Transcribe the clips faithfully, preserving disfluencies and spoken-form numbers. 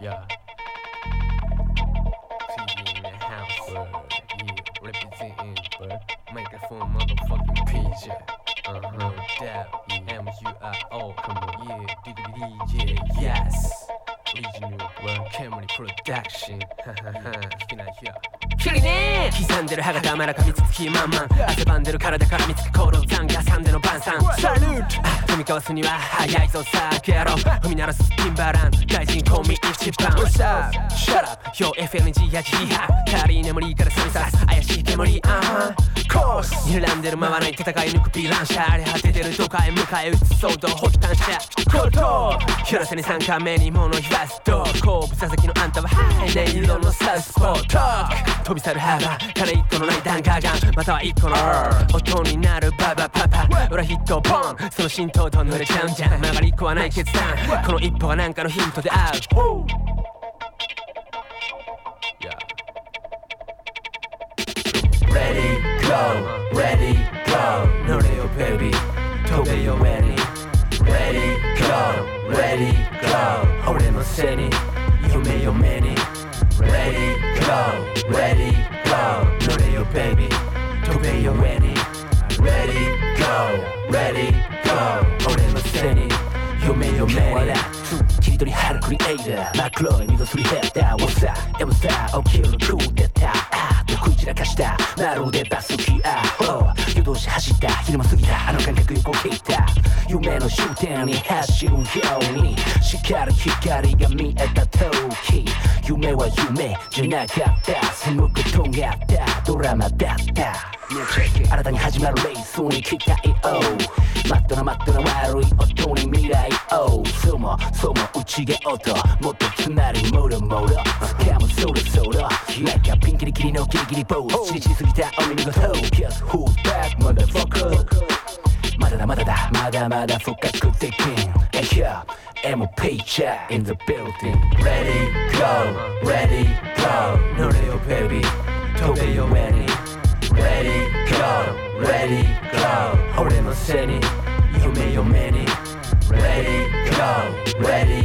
Yeah. T V in the house, uh, yeah, representing, but microphone motherfucking P J. Uh huh, no doubt. Yeah. M U I O, come on, yeah, diggity, yeah, yes. Original, well, Camry Production. Hahaha, 聞けないや。キリねー刻んでる歯がたまらかみつく気満々汗ばんでる体から見つく行動残がさんでの晩餐サルート踏み交わすには早いぞさあやろ踏み鳴らすティンバラン外人コンビ一番 What's up? Shut up よ エフエヌジー やジーハ軽い眠りからさみさす怪しい煙あはコース睨んでるままない戦い抜くヴィランシャ荒れ果ててる都会迎え撃つ騒動保持感謝コートひらせに三回目に物言わすと後部座席のあんたはハイネ色のサウスポート飛び去る歯が金一個のないダンガーガンまたは一個の音になるババパパ裏ヒットボンその浸透と濡れちゃうんじゃん曲がりっこはない決断この一歩がなんかのヒントで合うReady, go, ready, go 乗れよ baby 飛べよ ready Ready, go, ready, go 俺の背に夢よ目にReady, go, ready, go 乗れよ baby 飛べよ ready Ready, go, ready, go 俺の背に夢よ目に切り取り張るクリエイター真っ黒い溝すり減ったWhat's up? エムスター起きるクーデターあーと食い散らかしたまるでバスキア夜通し走った昼間過ぎたあの感覚横切った夢の終点に走るように光る光が見えた時夢は夢じゃなかった住むことがあったドラマだった新たに始まるレースに期待をマットなマットな悪い音に未来をそもそも内が音もっとつまりもろもろ掴むそろそろなんかピンキリキリのキリキリポーズチリチリすぎたお見事 Guess who's back motherfucker まだだまだだまだまだ深くできん And here M P J in the building Ready go ready go 乗れよ baby 飛べよ ready Ready go ready go 俺の背に夢よ目に Ready go ready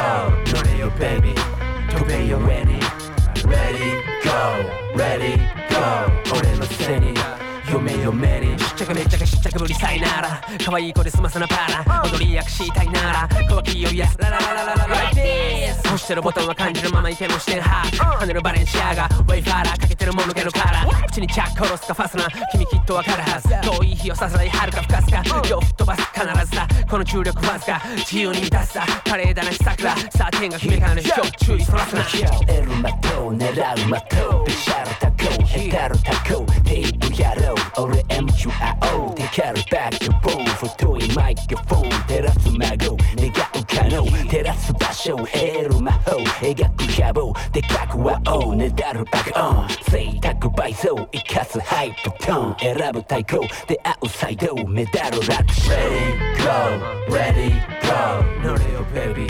go 乗れよ baby 飛べよ ready Ready go ready go 俺の背に夢よ目にしっちゃかめっちゃかしっちゃかぶりさいなら可愛い子で済まさなパラ踊り役したいなら小脇を癒すララララララ Like this 押してるボタンは感じるままいてもしてるは跳ねるバレンシアガウェイファーラーかけてるものけのカラー口にチャック殺すかファスナー君きっとわかるはず遠い日をさすらい遥か吹かすか夜吹っ飛ばす必ずさこの重力わずか自由に満たすさ華麗だな桜さあ天が決めかねる今日注意そらすなエルマト狙う的ビシャルタコヘタルタコテープやろう俺 エムユーアイオー テカルバックボーン太いマイクフォン照らす孫願う可能照らす場所得る魔法描く野望でかくはおねだるバカオン性格倍増生かすハイプトーン選ぶ対抗出会うサイドメダルラック Ready go ready go 乗れよ baby